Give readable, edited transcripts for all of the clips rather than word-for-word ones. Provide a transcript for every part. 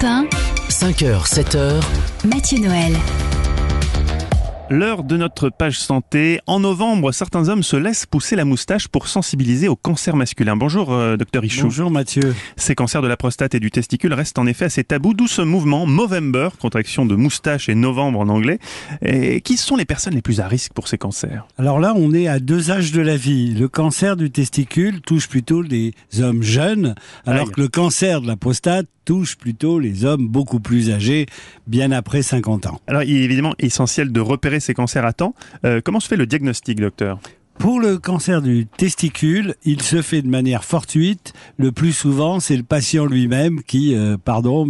1, 5h, 7h, Mathieu Noël. L'heure de notre page santé. En novembre, certains hommes se laissent pousser la moustache pour sensibiliser au cancer masculin. Bonjour, docteur Ichou. Bonjour Mathieu. Ces cancers de la prostate et du testicule restent en effet assez tabous, d'où ce mouvement Movember, contraction de moustache et novembre en anglais. Et qui sont les personnes les plus à risque pour ces cancers? Alors là, on est à deux âges de la vie. Le cancer du testicule touche plutôt les hommes jeunes, alors que le cancer de la prostate touche plutôt les hommes beaucoup plus âgés, bien après 50 ans. Alors, il est évidemment essentiel de repérer ces cancers à temps. Comment se fait le diagnostic, docteur ? Pour le cancer du testicule, il se fait de manière fortuite. Le plus souvent, c'est le patient lui-même qui, on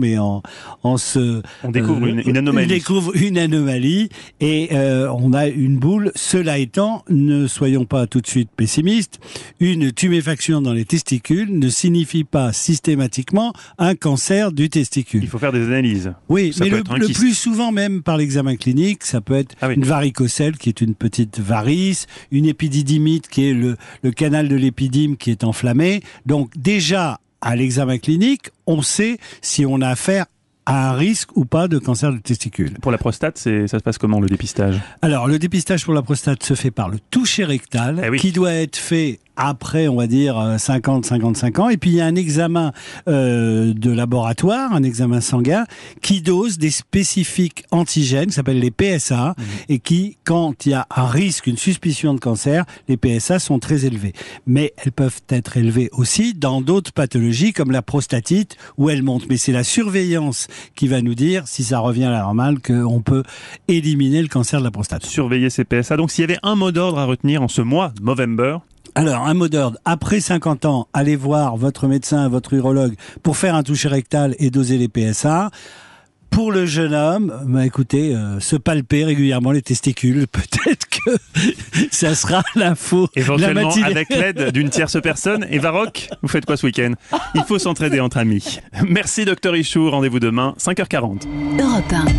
découvre une anomalie. On découvre une anomalie et on a une boule. Cela étant, ne soyons pas tout de suite pessimistes. Une tuméfaction dans les testicules ne signifie pas systématiquement un cancer du testicule. Il faut faire des analyses. Oui, ça mais peut le être un kyste. plus souvent, même par l'examen clinique, ça peut être une varicocèle qui est une petite varice, une épididymite qui est le canal de l'épidyme qui est enflammé. Donc déjà, à l'examen clinique, on sait si on a affaire à un risque ou pas de cancer du testicule. Pour la prostate, ça se passe comment, le dépistage ? Alors, le dépistage pour la prostate se fait par le toucher rectal, qui doit être fait après, on va dire, 50-55 ans. Et puis, il y a un examen de laboratoire, un examen sanguin, qui dose des spécifiques antigènes, qui s'appellent les PSA, et qui, quand il y a un risque, une suspicion de cancer, les PSA sont très élevés. Mais elles peuvent être élevées aussi dans d'autres pathologies, comme la prostatite, où elles montent. Mais c'est la surveillance qui va nous dire, si ça revient à la normale, qu'on peut éliminer le cancer de la prostate. Surveiller ces PSA. Donc, s'il y avait un mot d'ordre à retenir en ce mois, Movember. Alors, un mot d'ordre. Après 50 ans, allez voir votre médecin, votre urologue pour faire un toucher rectal et doser les PSA. Pour le jeune homme, écoutez, se palper régulièrement les testicules. Peut-être que ça sera l'info. Éventuellement avec l'aide d'une tierce personne. Eva Rock, vous faites quoi ce week-end ? Il faut s'entraider entre amis. Merci docteur Ichou, rendez-vous demain, 5h40. Europe 1.